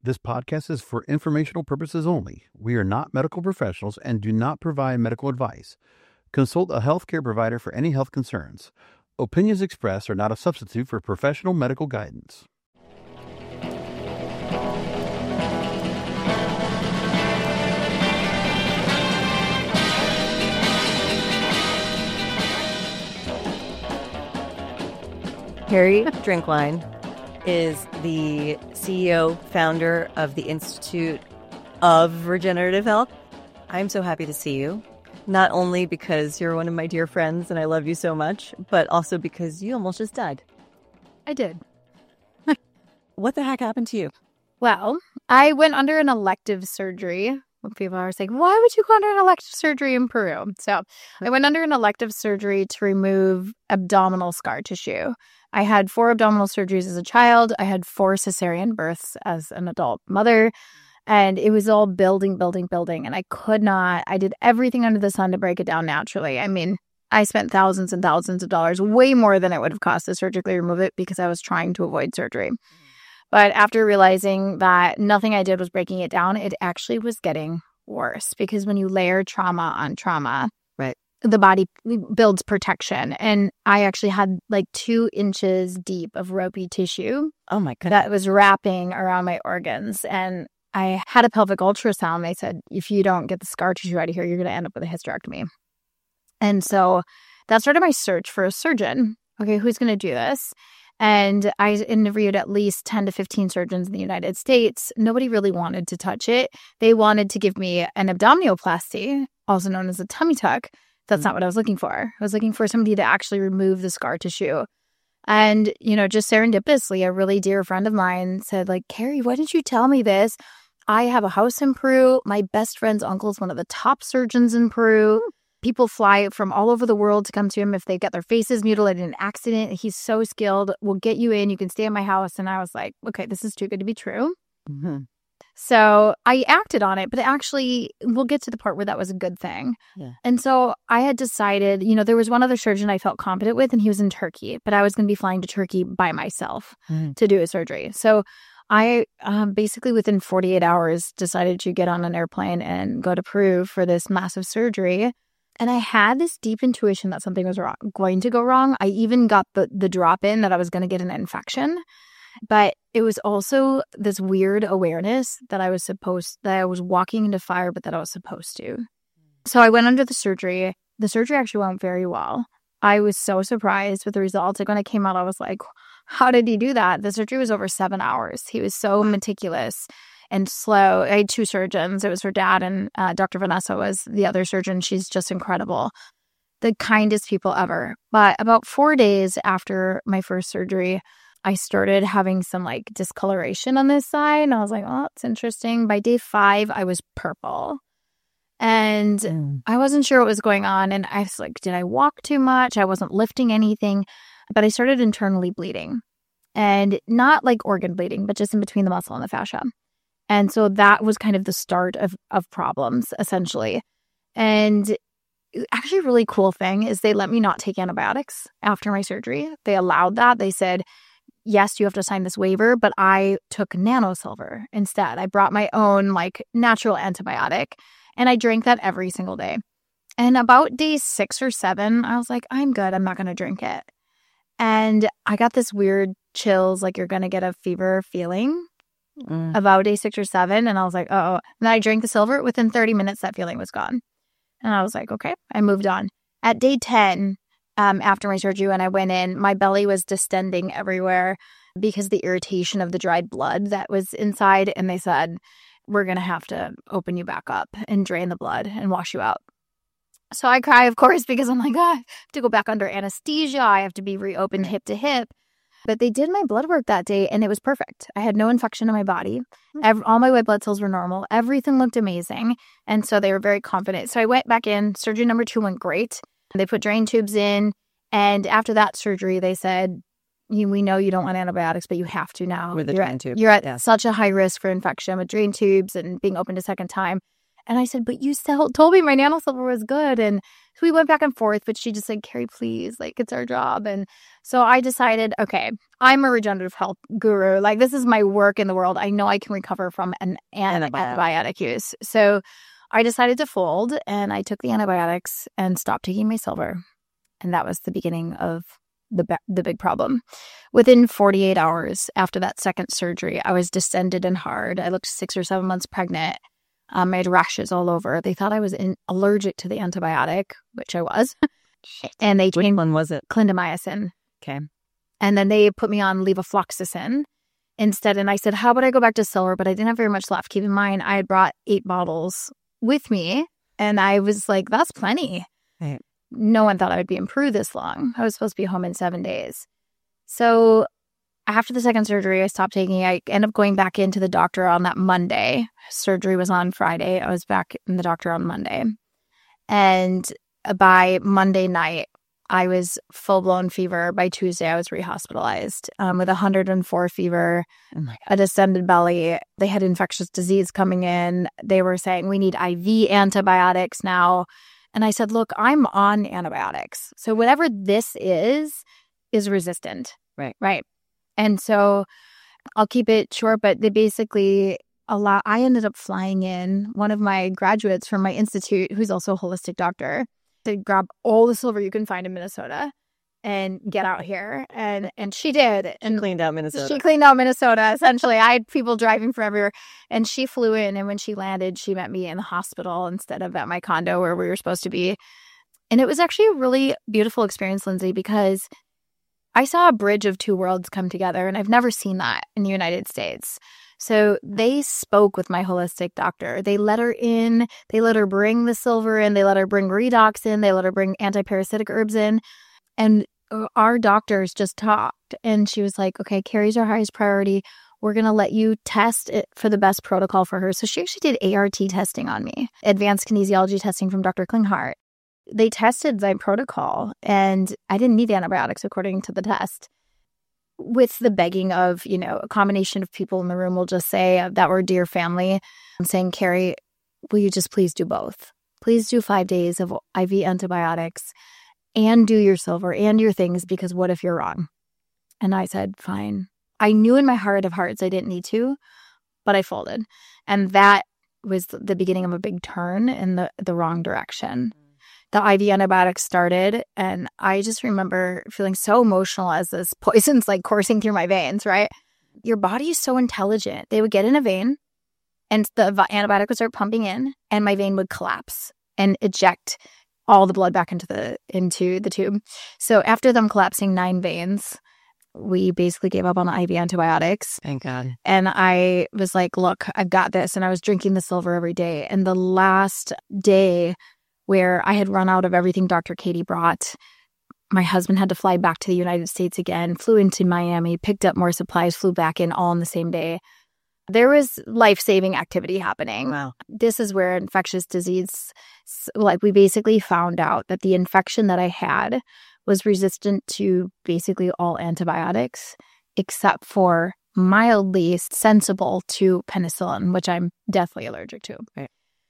This podcast is for informational purposes only. We are not medical professionals and do not provide medical advice. Consult a healthcare provider for any health concerns. Opinions expressed are not a substitute for professional medical guidance. Harry Drinkline is the CEO, founder of the Institute of Regenerative Health. I'm so happy to see you, not only because you're one of my dear friends and I love you so much, but also because you almost just died. I did. What the heck happened to you? Well, I went under an elective surgery. People are saying, why would you go under an elective surgery in Peru? So I went under an elective surgery to remove abdominal scar tissue. I had 4 abdominal surgeries as a child. I had 4 cesarean births as an adult mother. And it was all building. And I did everything under the sun to break it down naturally. I mean, I spent thousands and thousands of dollars, way more than it would have cost to surgically remove it because I was trying to avoid surgery. But after realizing that nothing I did was breaking it down, it actually was getting worse because when you layer trauma on trauma, right, the body builds protection. And I actually had like 2 inches deep of ropey tissue. Oh my God. That was wrapping around my organs. And I had a pelvic ultrasound. They said, if you don't get the scar tissue out of here, you're going to end up with a hysterectomy. And so that started my search for a surgeon. Okay, who's going to do this? And I interviewed at least 10 to 15 surgeons in the United States. Nobody really wanted to touch it. They wanted to give me an abdominoplasty, also known as a tummy tuck. That's not what I was looking for. I was looking for somebody to actually remove the scar tissue. And, just serendipitously, a really dear friend of mine said, like, Carrie, why didn't you tell me this? I have a house in Peru. My best friend's uncle is one of the top surgeons in Peru. People fly from all over the world to come to him if they get their faces mutilated in an accident. He's so skilled. We'll get you in. You can stay at my house. And I was like, okay, this is too good to be true. Mm-hmm. So I acted on it, but actually we'll get to the part where that was a good thing. Yeah. And so I had decided, there was one other surgeon I felt confident with and he was in Turkey, but I was going to be flying to Turkey by myself to do a surgery. So I basically within 48 hours decided to get on an airplane and go to Peru for this massive surgery. And I had this deep intuition that something was going to go wrong. I even got the drop in that I was going to get an infection. But it was also this weird awareness that I was walking into fire, but that I was supposed to. So I went under the surgery. The surgery actually went very well. I was so surprised with the results. Like when I came out, I was like, how did he do that? The surgery was over 7 hours. He was so meticulous and slow. I had 2 surgeons. It was her dad and Dr. Vanessa was the other surgeon. She's just incredible. The kindest people ever. But about 4 days after my first surgery, I started having some like discoloration on this side. And I was like, oh, that's interesting. By day 5, I was purple. And I wasn't sure what was going on. And I was like, did I walk too much? I wasn't lifting anything. But I started internally bleeding. And not like organ bleeding, but just in between the muscle and the fascia. And so that was kind of the start of problems, essentially. And actually a really cool thing is they let me not take antibiotics after my surgery. They allowed that. They said, yes, you have to sign this waiver, but I took NanoSilver instead. I brought my own like natural antibiotic and I drank that every single day. And about day 6 or 7, I was like, I'm good. I'm not going to drink it. And I got this weird chills, like you're going to get a fever feeling about day 6 or 7. And I was like, oh. And then I drank the silver. Within 30 minutes, that feeling was gone. And I was like, okay, I moved on. At day 10, after my surgery, when I went in, my belly was distending everywhere because the irritation of the dried blood that was inside. And they said, we're going to have to open you back up and drain the blood and wash you out. So I cry, of course, because I'm like, I have to go back under anesthesia. I have to be reopened hip to hip. But they did my blood work that day, and it was perfect. I had no infection in my body. All my white blood cells were normal. Everything looked amazing. And so they were very confident. So I went back in. Surgery number 2 went great. They put drain tubes in. And after that surgery, they said, we know you don't want antibiotics, but you have to now. With the drain tube. You're at such a high risk for infection with drain tubes and being opened a second time. And I said, but you told me my nanosilver was good. And so we went back and forth, but she just said, Carrie, please, like, it's our job. And so I decided, okay, I'm a regenerative health guru. Like, this is my work in the world. I know I can recover from an antibiotic use. So I decided to fold, and I took the antibiotics and stopped taking my silver. And that was the beginning of the big problem. Within 48 hours after that second surgery, I was distended and hard. I looked 6 or 7 months pregnant. I had rashes all over. They thought I was allergic to the antibiotic, which I was. And which one was it? Clindamycin. Okay. And then they put me on levofloxacin instead. And I said, how about I go back to silver? But I didn't have very much left. Keep in mind, I had brought 8 bottles with me. And I was like, that's plenty. Right. No one thought I would be in Peru this long. I was supposed to be home in 7 days. So after the second surgery, I stopped taking it. I ended up going back into the doctor on that Monday. Surgery was on Friday. I was back in the doctor on Monday. And by Monday night, I was full-blown fever. By Tuesday, I was rehospitalized with 104 fever, a distended belly. They had infectious disease coming in. They were saying, we need IV antibiotics now. And I said, look, I'm on antibiotics. So whatever this is resistant. Right. And so I'll keep it short, but they basically I ended up flying in one of my graduates from my institute, who's also a holistic doctor, to grab all the silver you can find in Minnesota and get out here. And she did. And she cleaned out Minnesota. She cleaned out Minnesota, essentially. I had people driving from everywhere. And she flew in, and when she landed, she met me in the hospital instead of at my condo where we were supposed to be. And it was actually a really beautiful experience, Lindsay, because I saw a bridge of 2 worlds come together, and I've never seen that in the United States. So they spoke with my holistic doctor. They let her in. They let her bring the silver in. They let her bring redox in. They let her bring antiparasitic herbs in. And our doctors just talked. And she was like, okay, Carrie's our highest priority. We're going to let you test it for the best protocol for her. So she actually did ART testing on me, advanced kinesiology testing from Dr. Klinghardt. They tested my protocol, and I didn't need antibiotics according to the test. With the begging of, a combination of people in the room will just say that we're dear family. I'm saying, Carrie, will you just please do both? Please do 5 days of IV antibiotics and do your silver and your things, because what if you're wrong? And I said, fine. I knew in my heart of hearts I didn't need to, but I folded. And that was the beginning of a big turn in the wrong direction. The IV antibiotics started, and I just remember feeling so emotional as this poison's like coursing through my veins, right? Your body is so intelligent. They would get in a vein, and the antibiotic would start pumping in, and my vein would collapse and eject all the blood back into the tube. So after them collapsing 9 veins, we basically gave up on the IV antibiotics. Thank God. And I was like, look, I've got this. And I was drinking the silver every day. And the last day where I had run out of everything Dr. Katie brought, my husband had to fly back to the United States again, flew into Miami, picked up more supplies, flew back in all on the same day. There was life-saving activity happening. Wow. This is where infectious disease, we basically found out that the infection that I had was resistant to basically all antibiotics, except for mildly sensible to penicillin, which I'm deathly allergic to. Right.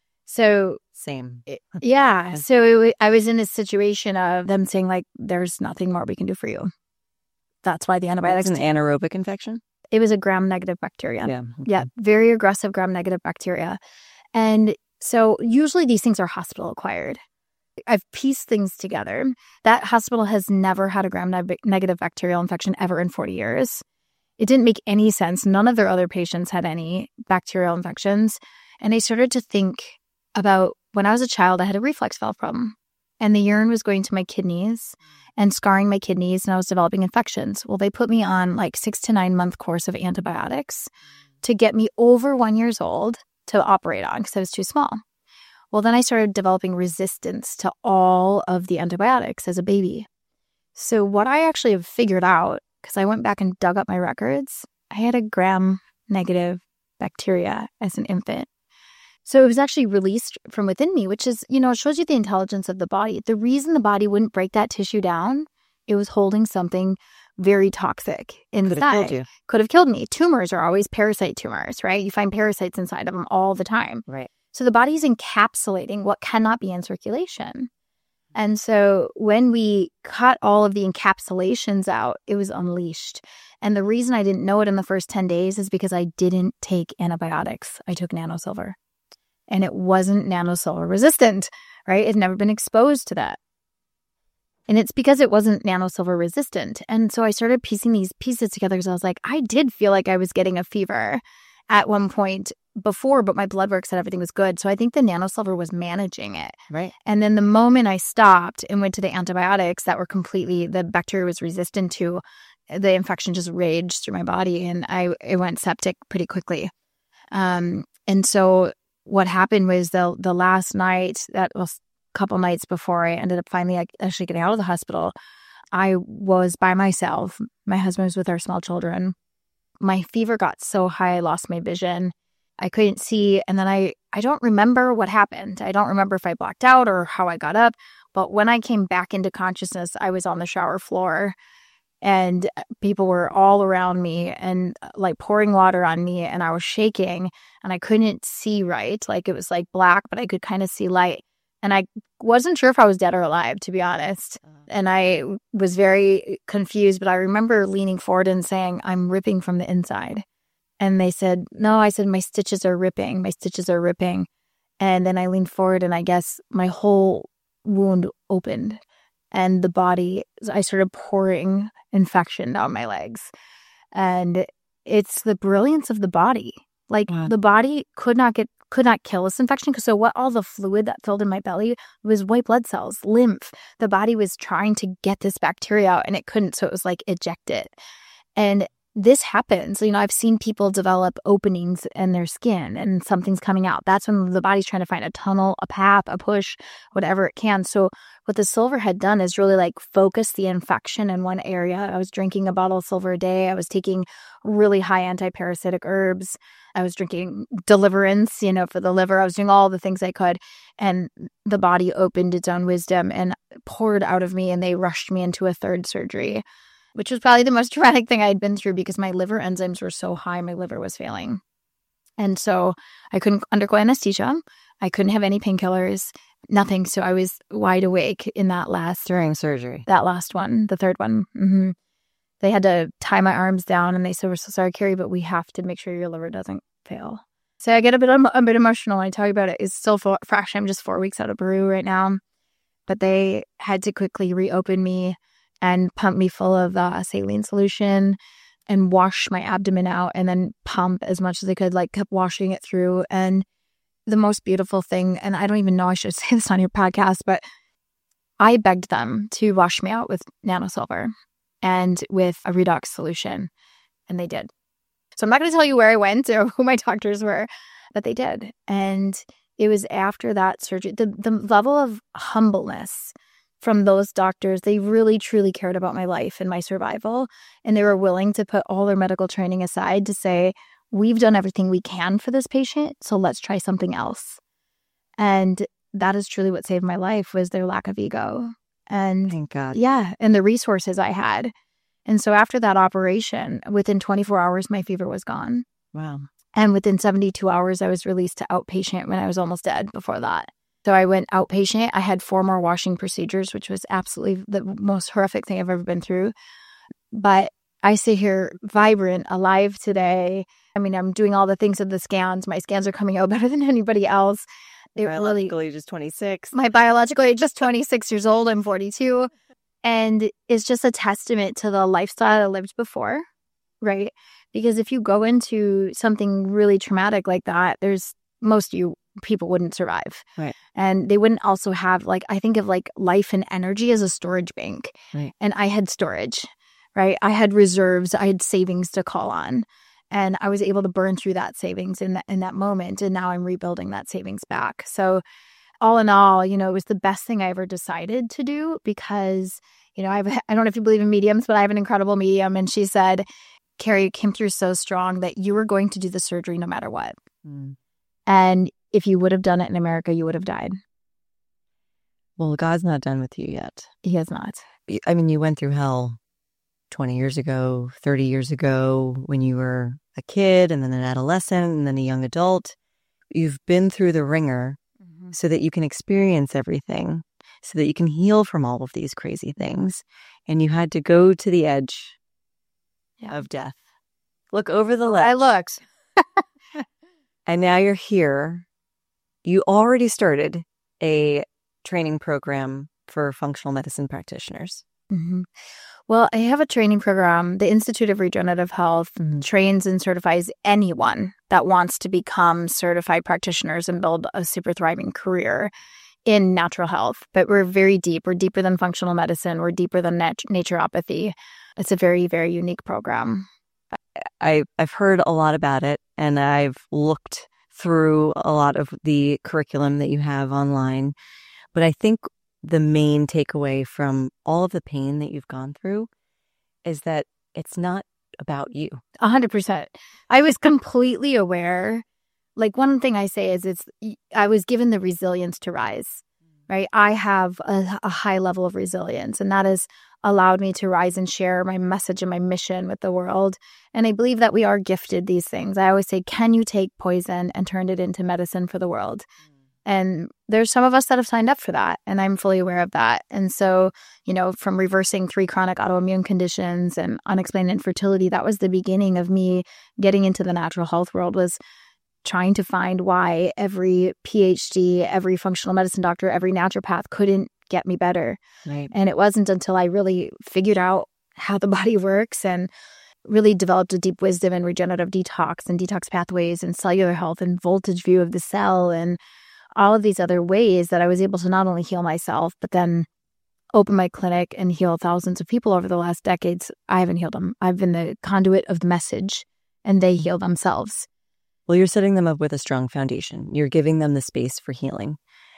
So same. Yeah. So I was in a situation of them saying, like, there's nothing more we can do for you. That's why the antibiotics. It's an anaerobic infection? It was a gram-negative bacteria. Yeah. Okay. Yeah. Very aggressive gram-negative bacteria. And so usually these things are hospital-acquired. I've pieced things together. That hospital has never had a gram-negative bacterial infection ever in 40 years. It didn't make any sense. None of their other patients had any bacterial infections. And I started to think about when I was a child, I had a reflex valve problem. And the urine was going to my kidneys and scarring my kidneys, and I was developing infections. Well, they put me on like 6 to 9 month course of antibiotics to get me over 1 year old to operate on because I was too small. Well, then I started developing resistance to all of the antibiotics as a baby. So what I actually have figured out, because I went back and dug up my records, I had a gram-negative bacteria as an infant. So it was actually released from within me, which is, it shows you the intelligence of the body. The reason the body wouldn't break that tissue down, it was holding something very toxic inside. Could have killed you. Could have killed me. Tumors are always parasite tumors, right? You find parasites inside of them all the time. Right. So the body's encapsulating what cannot be in circulation. And so when we cut all of the encapsulations out, it was unleashed. And the reason I didn't know it in the first 10 days is because I didn't take antibiotics. I took NanoSilver. And it wasn't NanoSilver resistant, right? It had never been exposed to that. And it's because it wasn't NanoSilver resistant. And so I started piecing these pieces together because I was like, I did feel like I was getting a fever at one point before, but my blood work said everything was good. So I think the NanoSilver was managing it. Right. And then the moment I stopped and went to the antibiotics that were completely, the bacteria was resistant to, the infection just raged through my body and it went septic pretty quickly. And so what happened was the last night, that was a couple nights before I ended up finally actually getting out of the hospital, I was by myself. My husband was with our small children. My fever got so high, I lost my vision. I couldn't see. And then I don't remember what happened. I don't remember if I blacked out or how I got up. But when I came back into consciousness, I was on the shower floor and people were all around me and like pouring water on me. And I was shaking and I couldn't see right. Like it was like black, but I could kind of see light. And I wasn't sure if I was dead or alive, to be honest. And I was very confused. But I remember leaning forward and saying, I'm ripping from the inside. And they said, no, I said, my stitches are ripping. My stitches are ripping. And then I leaned forward and I guess my whole wound opened. And the body, I started pouring infection down my legs. And it's the brilliance of the body. Like the body could not kill this infection. Because so what all the fluid that filled in my belly was white blood cells, lymph. The body was trying to get this bacteria out and it couldn't. So it was like eject it. And this happens. You know, I've seen people develop openings in their skin and something's coming out. That's when the body's trying to find a tunnel, a path, a push, whatever it can. So what the silver had done is really like focus the infection in one area. I was drinking a bottle of silver a day. I was taking really high antiparasitic herbs. I was drinking Deliverance, you know, for the liver. I was doing all the things I could. And the body opened its own wisdom and poured out of me. And they rushed me into a third surgery, which was probably the most traumatic thing I'd been through because my liver enzymes were so high, my liver was failing. And so I couldn't undergo anesthesia. I couldn't have any painkillers, nothing. So I was wide awake in that last... During surgery? That last one, the third one. Mm-hmm. They had to tie my arms down and they said, we're so sorry, Carrie, but we have to make sure your liver doesn't fail. So I get a bit emotional when I tell you about it. It's still fresh. I'm just 4 weeks out of Peru right now. But they had to quickly reopen me and pump me full of saline solution and wash my abdomen out and then pump as much as they could, like kept washing it through. And the most beautiful thing, and I don't even know I should say this on your podcast, but I begged them to wash me out with NanoSilver and with a redox solution. And they did. So I'm not going to tell you where I went or who my doctors were, but they did. And it was after that surgery, the level of humbleness from those doctors, they really, truly cared about my life and my survival. And they were willing to put all their medical training aside to say, we've done everything we can for this patient, so let's try something else. And that is truly what saved my life, was their lack of ego. And thank God. Yeah, and the resources I had. And so after that operation, within 24 hours, my fever was gone. Wow. And within 72 hours, I was released to outpatient when I was almost dead before that. So I went outpatient. I had 4 more washing procedures, which was absolutely the most horrific thing I've ever been through. But I sit here vibrant, alive today. I mean, I'm doing all the things of the scans. My scans are coming out better than anybody else. Your biological age is 26. My biological age is 26 years old. I'm 42. And it's just a testament to the lifestyle I lived before, right? Because if you go into something really traumatic like that, most of you people wouldn't survive. Right. And they wouldn't also have, like, I think of like life and energy as a storage bank. Right. And I had storage, right? I had reserves, I had savings to call on. And I was able to burn through that savings in that moment. And now I'm rebuilding that savings back. So all in all, you know, it was the best thing I ever decided to do because, you know, I don't know if you believe in mediums, but I have an incredible medium. And she said, Carrie, you came through so strong that you were going to do the surgery no matter what. Mm. And if you would have done it in America, you would have died. Well, God's not done with you yet. He has not. I mean, you went through hell 20 years ago, 30 years ago when you were a kid and then an adolescent and then a young adult. you've been through the ringer so that you can experience everything, so that you can heal from all of these crazy things. And you had to go to the edge of death. Look over the ledge. I looked. And now you're here. You already started a training program for functional medicine practitioners. Well, I have a training program. The Institute of Regenerative Health trains and certifies anyone that wants to become certified practitioners and build a super thriving career in natural health. But we're very deep. We're deeper than functional medicine. We're deeper than naturopathy. It's a very, very unique program. I've heard a lot about it, and I've looked through a lot of the curriculum that you have online. But I think the main takeaway from all of the pain that you've gone through is that it's not about you. 100%. I was completely aware. Like, one thing I say is I was given the resilience to rise, right? I have a high level of resilience, and that has allowed me to rise and share my message and my mission with the world. And I believe that we are gifted these things. I always say, can you take poison and turn it into medicine for the world? And there's some of us that have signed up for that, and I'm fully aware of that. And so, from reversing 3 chronic autoimmune conditions and unexplained infertility, that was the beginning of me getting into the natural health world, was trying to find why every PhD, every functional medicine doctor, every naturopath couldn't get me better. Right. And it wasn't until I really figured out how the body works and really developed a deep wisdom in regenerative detox and detox pathways and cellular health and voltage view of the cell and all of these other ways that I was able to not only heal myself, but then open my clinic and heal thousands of people over the last decades. I haven't healed them. I've been the conduit of the message, and they heal themselves. Well, you're setting them up with a strong foundation. You're giving them the space for healing.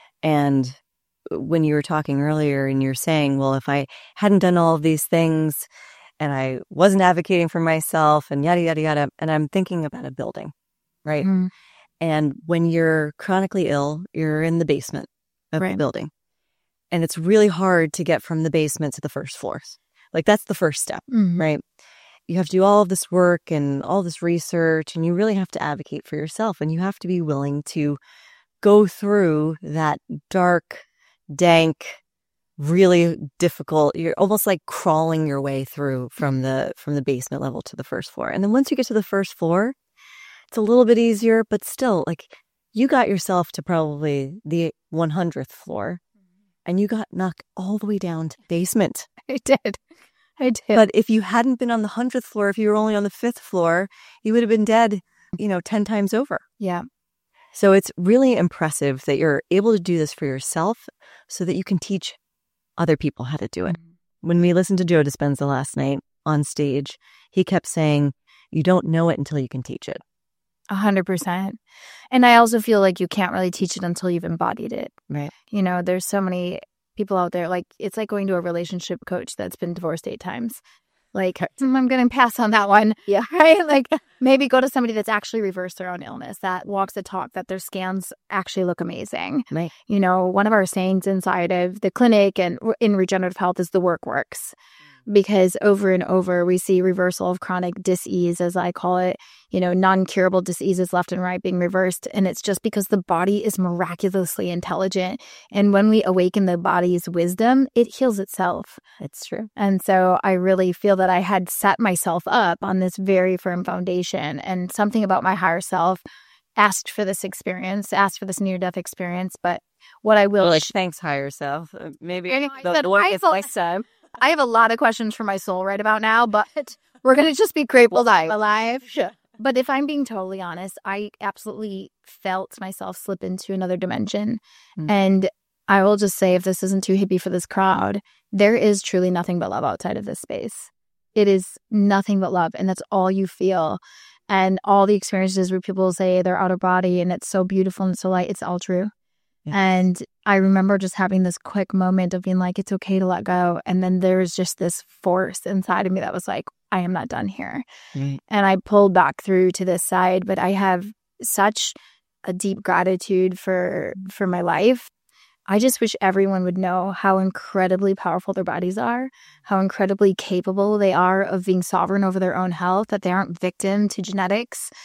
And when you were talking earlier and you're saying, well, if I hadn't done all of these things and I wasn't advocating for myself and yada, yada, yada, and I'm thinking about a building, right? Mm-hmm. And when you're chronically ill, you're in the basement of the building. And it's really hard to get from the basement to the first floors. Like, that's the first step, right? You have to do all of this work and all this research, and you really have to advocate for yourself. And you have to be willing to go through that dark, dank, really difficult, you're almost like crawling your way through from the basement level to the first floor. And then once you get to the first floor, it's a little bit easier, but still, like, you got yourself to probably the 100th floor, and you got knocked all the way down to the basement. I did. But if you hadn't been on the 100th floor, if you were only on the 5th floor, you would have been dead, 10 times over. Yeah. So it's really impressive that you're able to do this for yourself so that you can teach other people how to do it. When we listened to Joe Dispenza last night on stage, he kept saying, you don't know it until you can teach it. 100%. And I also feel like you can't really teach it until you've embodied it. Right. There's so many people out there, like, it's like going to a relationship coach that's been divorced 8 times. Like, I'm going to pass on that one. Yeah. Right? Like, maybe go to somebody that's actually reversed their own illness, that walks the talk, that their scans actually look amazing. Right. One of our sayings inside of the clinic and in regenerative health is the work works. Because over and over, we see reversal of chronic dis-ease, as I call it, non-curable diseases left and right being reversed. And it's just because the body is miraculously intelligent. And when we awaken the body's wisdom, it heals itself. It's true. And so I really feel that I had set myself up on this very firm foundation, and something about my higher self asked for this experience, asked for this near-death experience. But what I will... thanks, higher self. Maybe the work is next time. I have a lot of questions for my soul right about now, but we're going to just be grateful that I'm alive. Sure. But if I'm being totally honest, I absolutely felt myself slip into another dimension. And I will just say, if this isn't too hippie for this crowd, there is truly nothing but love outside of this space. It is nothing but love, and that's all you feel. And all the experiences where people say they're out of body and it's so beautiful and so light, it's all true. Yeah. And I remember just having this quick moment of being like, it's okay to let go. And then there was just this force inside of me that was like, I am not done here. And I pulled back through to this side, but I have such a deep gratitude for my life. I just wish everyone would know how incredibly powerful their bodies are, how incredibly capable they are of being sovereign over their own health, that they aren't victim to genetics.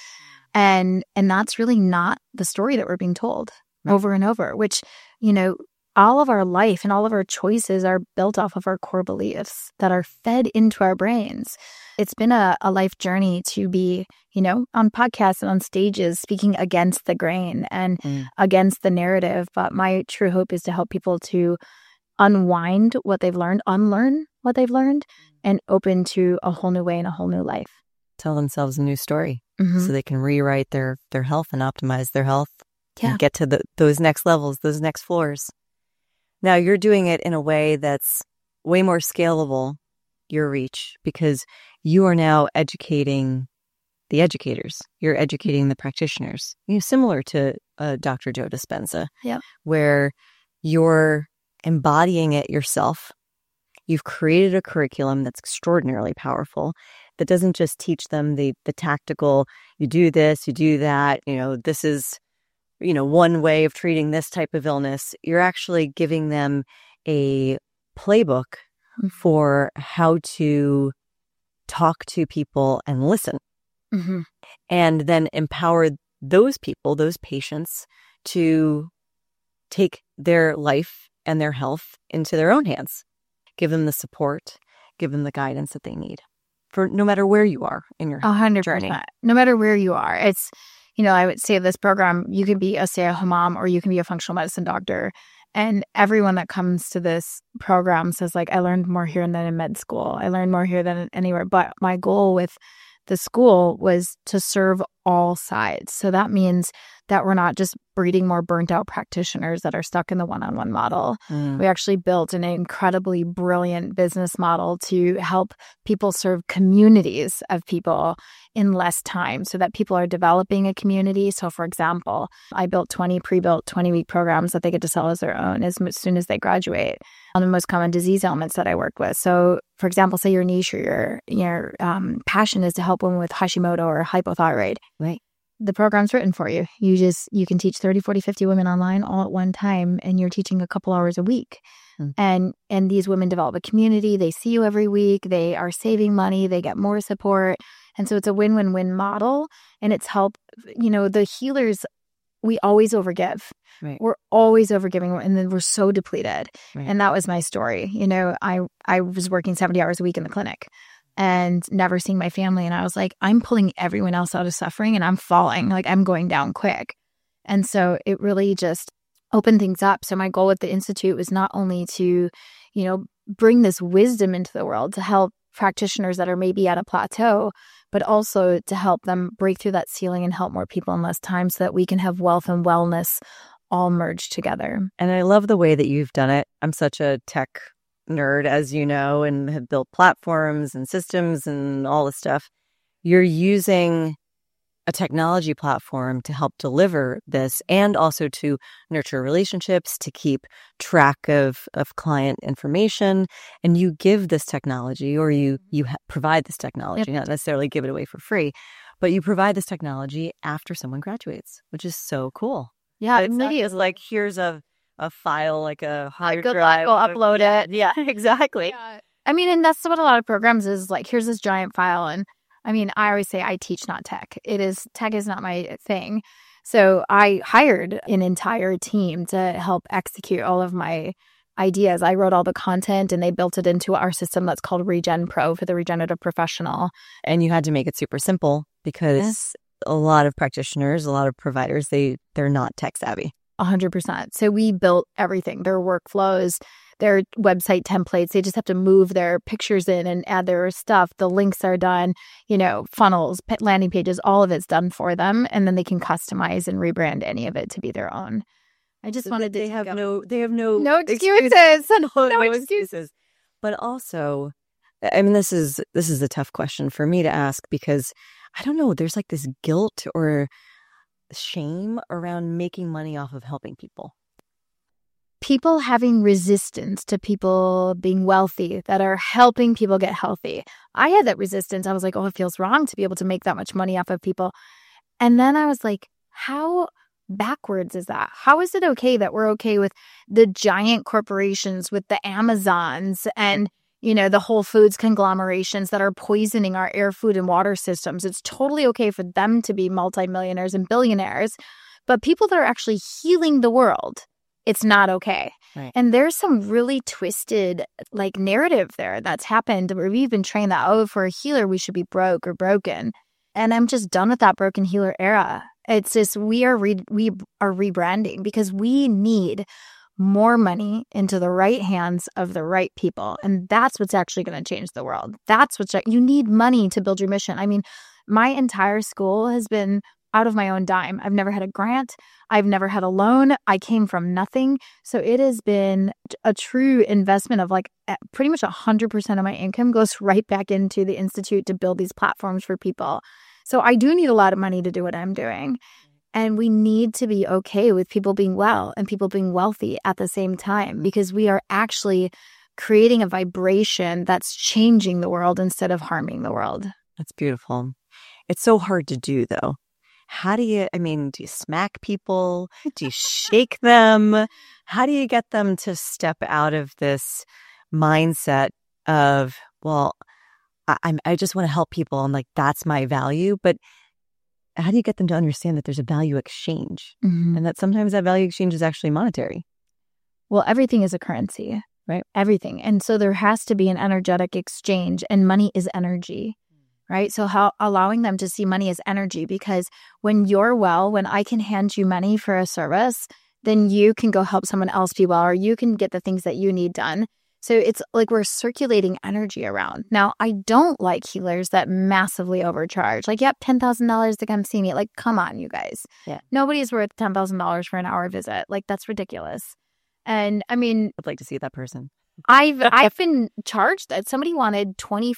And that's really not the story that we're being told over and over, which, all of our life and all of our choices are built off of our core beliefs that are fed into our brains. It's been a life journey to be, on podcasts and on stages speaking against the grain and against the narrative. But my true hope is to help people to unwind what they've learned, unlearn what they've learned, and open to a whole new way and a whole new life. Tell themselves a new story so they can rewrite their health and optimize their health and get to those next levels, those next floors. Now, you're doing it in a way that's way more scalable, your reach, because you are now educating the educators. You're educating the practitioners, similar to Dr. Joe Dispenza, where you're embodying it yourself. You've created a curriculum that's extraordinarily powerful that doesn't just teach them the tactical, you do this, you do that, this is one way of treating this type of illness. You're actually giving them a playbook for how to talk to people and listen, and then empower those people, those patients, to take their life and their health into their own hands. Give them the support, give them the guidance that they need for no matter where you are in your 100%. Journey. No matter where you are. It's, I would say this program, you can be a stay-at-home mom or you can be a functional medicine doctor. And everyone that comes to this program says, like, I learned more here than in med school. I learned more here than anywhere. But my goal with the school was to serve all sides. So that means that we're not just breeding more burnt out practitioners that are stuck in the one-on-one model. We actually built an incredibly brilliant business model to help people serve communities of people in less time so that people are developing a community. So for example, I built 20 pre-built 20-week programs that they get to sell as their own as soon as they graduate on the most common disease ailments that I work with. So for example, say your niche or your passion is to help women with Hashimoto or hypothyroid. Right. The program's written for you. You can teach 30, 40, 50 women online all at one time, and you're teaching a couple hours a week. And these women develop a community. They see you every week. They are saving money. They get more support. And so it's a win-win-win model. And it's help, the healers, we always overgive. Right. We're always overgiving, and then we're so depleted. Right. And that was my story. I was working 70 hours a week in the clinic and never seeing my family. And I was like, I'm pulling everyone else out of suffering and I'm falling, like I'm going down quick. And so it really just opened things up. So my goal with the Institute was not only to, bring this wisdom into the world to help practitioners that are maybe at a plateau, but also to help them break through that ceiling and help more people in less time so that we can have wealth and wellness all merged together. And I love the way that you've done it. I'm such a tech nerd, as you know, and have built platforms and systems and all this stuff. You're using a technology platform to help deliver this and also to nurture relationships, to keep track of client information. And you give this technology, or you provide this technology, not necessarily give it away for free, but you provide this technology after someone graduates, which is so cool. Yeah, it's not just like, here's a file, like a hard go drive. Go upload it. Yeah, exactly. Yeah. I mean, and that's what a lot of programs is like, here's this giant file. And I mean, I always say I teach, not tech. Tech is not my thing. So I hired an entire team to help execute all of my ideas. I wrote all the content and they built it into our system that's called Regen Pro for the regenerative professional. And you had to make it super simple because a lot of practitioners, a lot of providers, they're not tech savvy. 100%. So we built everything, their workflows, their website templates. They just have to move their pictures in and add their stuff. The links are done, funnels, landing pages, all of it's done for them. And then they can customize and rebrand any of it to be their own. I just wanted to... They have no excuses. No excuses. But also, I mean, this is a tough question for me to ask because I don't know, there's like this guilt or shame around making money off of helping people. People having resistance to people being wealthy that are helping people get healthy. I had that resistance. I was like, it feels wrong to be able to make that much money off of people. And then I was like, how backwards is that? How is it okay that we're okay with the giant corporations, with the Amazons and, the Whole Foods conglomerations that are poisoning our air, food, and water systems. It's totally okay for them to be multimillionaires and billionaires, but people that are actually healing the world, it's not okay. Right. And there's some really twisted narrative there that's happened where we've been trained that, oh, for a healer, we should be broke or broken. And I'm just done with that broken healer era. It's just we are rebranding because we need more money into the right hands of the right people. And that's what's actually going to change the world. You need money to build your mission. I mean, my entire school has been out of my own dime. I've never had a grant. I've never had a loan. I came from nothing. So it has been a true investment of pretty much 100% of my income goes right back into the Institute to build these platforms for people. So I do need a lot of money to do what I'm doing. And we need to be okay with people being well and people being wealthy at the same time, because we are actually creating a vibration that's changing the world instead of harming the world. That's beautiful. It's so hard to do, though. How do you smack people? Do you shake them? How do you get them to step out of this mindset of, well, I just want to help people and that's my value? But how do you get them to understand that there's a value exchange and that sometimes that value exchange is actually monetary? Well, everything is a currency, right? Everything. And so there has to be an energetic exchange, and money is energy, right? So allowing them to see money as energy, because when you're well, when I can hand you money for a service, then you can go help someone else be well, or you can get the things that you need done. So it's we're circulating energy around. Now, I don't like healers that massively overcharge. Yep, $10,000 to come see me. Come on, you guys. Yeah. Nobody's worth $10,000 for an hour visit. That's ridiculous. And I mean, I'd like to see that person. I've been charged that somebody wanted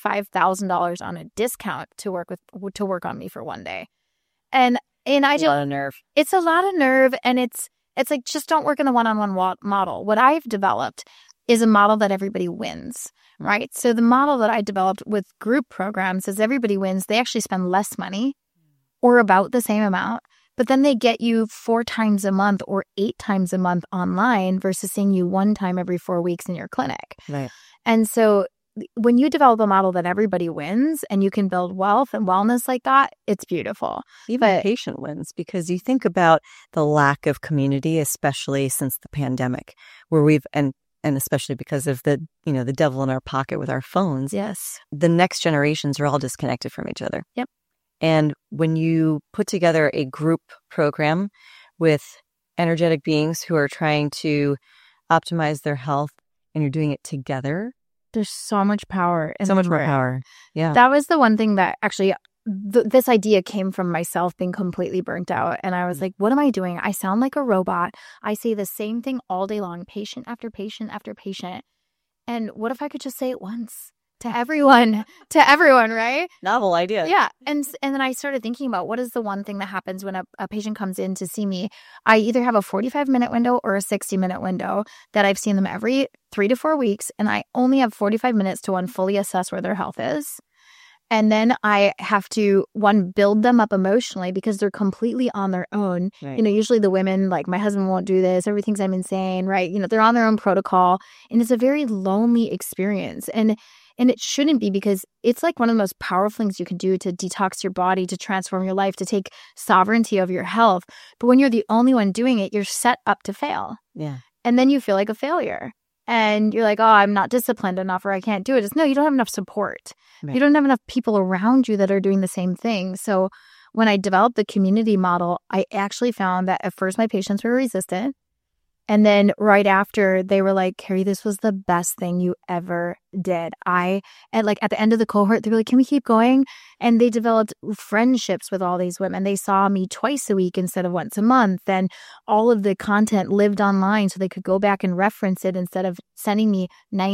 $25,000 on a discount to work on me for one day. And I just, a lot of nerve. It's a lot of nerve, and it's just don't work in the one-on-one model. What I've developed is a model that everybody wins, right? So the model that I developed with group programs is everybody wins. They actually spend less money or about the same amount, but then they get you 4 times a month or 8 times a month online versus seeing you 1 time every 4 weeks in your clinic. Right. And so when you develop a model that everybody wins and you can build wealth and wellness like that, it's beautiful. Even the patient wins, because you think about the lack of community, especially since the pandemic, where and especially because of the devil in our pocket with our phones. Yes. The next generations are all disconnected from each other. Yep. And when you put together a group program with energetic beings who are trying to optimize their health, and you're doing it together, there's so much power. So much more power. Yeah. That was the one thing that actually this idea came from myself being completely burnt out. And I was like, what am I doing? I sound like a robot. I say the same thing all day long, patient after patient after patient. And what if I could just say it once to everyone, right? Novel idea. Yeah. And then I started thinking about what is the one thing that happens when a patient comes in to see me. I either have a 45-minute window or a 60-minute window that I've seen them every 3 to 4 weeks. And I only have 45 minutes to fully assess where their health is. And then I have to, build them up emotionally because they're completely on their own. Right. Usually the women, my husband won't do this. Everybody thinks I'm insane, right? They're on their own protocol. And it's a very lonely experience. And it shouldn't be, because it's one of the most powerful things you can do to detox your body, to transform your life, to take sovereignty of your health. But when you're the only one doing it, you're set up to fail. Yeah. And then you feel like a failure. And you're like, oh, I'm not disciplined enough, or I can't do it. No, you don't have enough support. Right. You don't have enough people around you that are doing the same thing. So when I developed the community model, I actually found that at first my patients were resistant. And then right after, they were like, Carrie, this was the best thing you ever did. At the end of the cohort, they were like, can we keep going? And they developed friendships with all these women. They saw me twice a week instead of once a month. And all of the content lived online so they could go back and reference it instead of sending me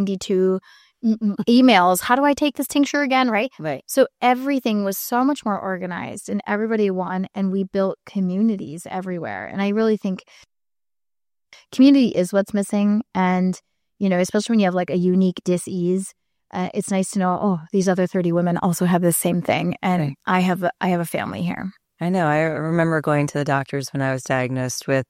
92 emails. How do I take this tincture again? Right. So everything was so much more organized and everybody won, and we built communities everywhere. And I really think community is what's missing. And, especially when you have a unique dis-ease, it's nice to know, oh, these other 30 women also have the same thing. And right. I have a family here. I know. I remember going to the doctors when I was diagnosed with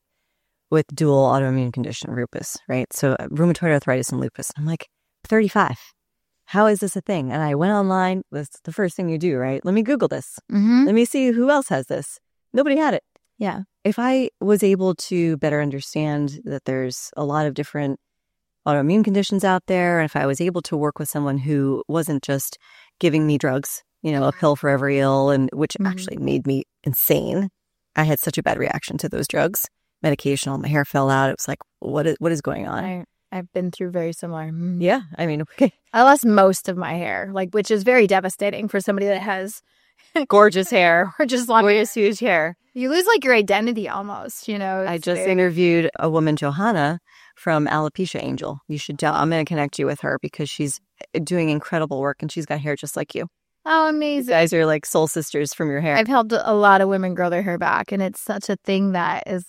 dual autoimmune condition, lupus, right? So rheumatoid arthritis and lupus. I'm like, 35. how is this a thing? And I went online. That's the first thing you do, right? Let me Google this. Mm-hmm. Let me see who else has this. Nobody had it. Yeah. If I was able to better understand that there's a lot of different autoimmune conditions out there, and if I was able to work with someone who wasn't just giving me drugs, a pill for every ill, and which actually made me insane. I had such a bad reaction to those drugs, medication. All my hair fell out. It was like, what is going on? I've been through very similar. Yeah, I mean, okay. I lost most of my hair, which is very devastating for somebody that has gorgeous hair or just gorgeous, huge hair. You lose your identity almost, I just interviewed a woman, Johanna, from Alopecia Angel. You should tell. I'm going to connect you with her because she's doing incredible work and she's got hair just like you. Oh, amazing. You guys are like soul sisters from your hair. I've helped a lot of women grow their hair back, and it's such a thing that is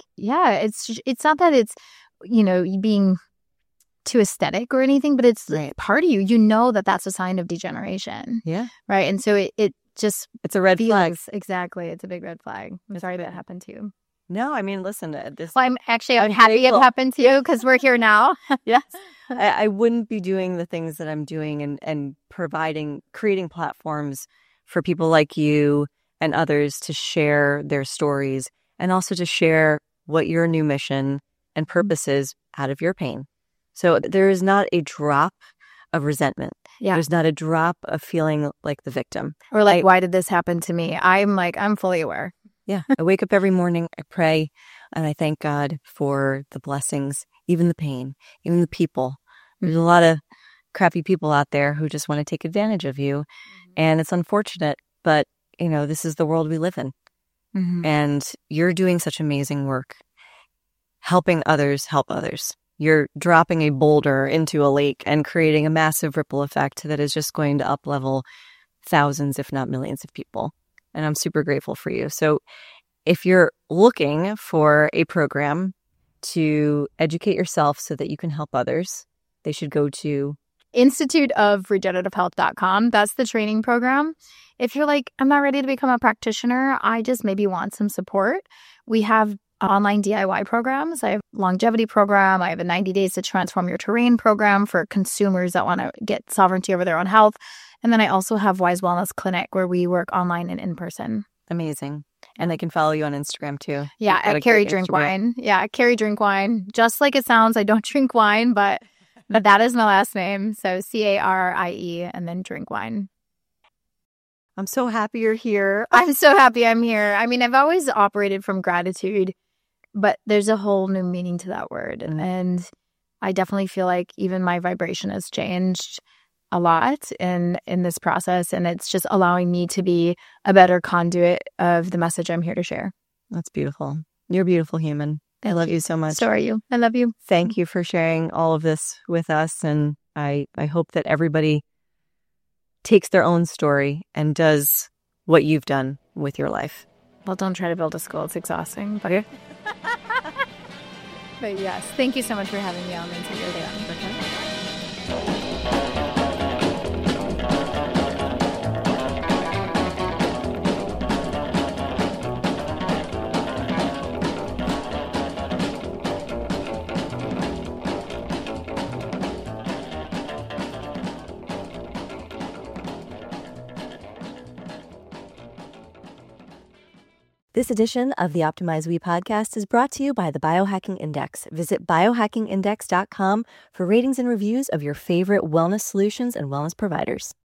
it's not that it's, being too aesthetic or anything, but it's part of you. You know that's a sign of degeneration. Yeah. Right. And so it's a red flag. Exactly. It's a big red flag. I'm sorry that happened to you. No, I mean, listen, I'm happy it happened to you because we're here now. Yes. I wouldn't be doing the things that I'm doing and creating platforms for people like you and others to share their stories and also to share what your new mission and purpose is out of your pain. So there is not a drop of resentment. Yeah. There's not a drop of feeling like the victim. Or why did this happen to me? I'm fully aware. Yeah. I wake up every morning, I pray, and I thank God for the blessings, even the pain, even the people. There's a lot of crappy people out there who just want to take advantage of you. And it's unfortunate, but, this is the world we live in. Mm-hmm. And you're doing such amazing work, helping others help others. You're dropping a boulder into a lake and creating a massive ripple effect that is just going to up-level thousands, if not millions of people. And I'm super grateful for you. So if you're looking for a program to educate yourself so that you can help others, they should go to instituteofregenerativehealth.com. That's the training program. If you're I'm not ready to become a practitioner, I just maybe want some support. We have online DIY programs. I have a longevity program. I have a 90 Days to Transform Your Terrain program for consumers that want to get sovereignty over their own health. And then I also have Wise Wellness Clinic where we work online and in person. Amazing. And they can follow you on Instagram too. Yeah, at Carrie Drink Wine. Yeah, Carrie Drink Wine. Just like it sounds, I don't drink wine, but that is my last name. So CARIE and then Drink Wine. I'm so happy you're here. I'm so happy I'm here. I mean, I've always operated from gratitude, but there's a whole new meaning to that word. And I definitely feel like even my vibration has changed a lot in this process. And it's just allowing me to be a better conduit of the message I'm here to share. That's beautiful. You're a beautiful human. I love you so much. So are you. I love you. Thank you for sharing all of this with us. And I hope that everybody takes their own story and does what you've done with your life. Well, don't try to build a school. It's exhausting. But, but yes, thank you so much for having me on the Integrity Day. This edition of the Optimize We podcast is brought to you by the Biohacking Index. Visit biohackingindex.com for ratings and reviews of your favorite wellness solutions and wellness providers.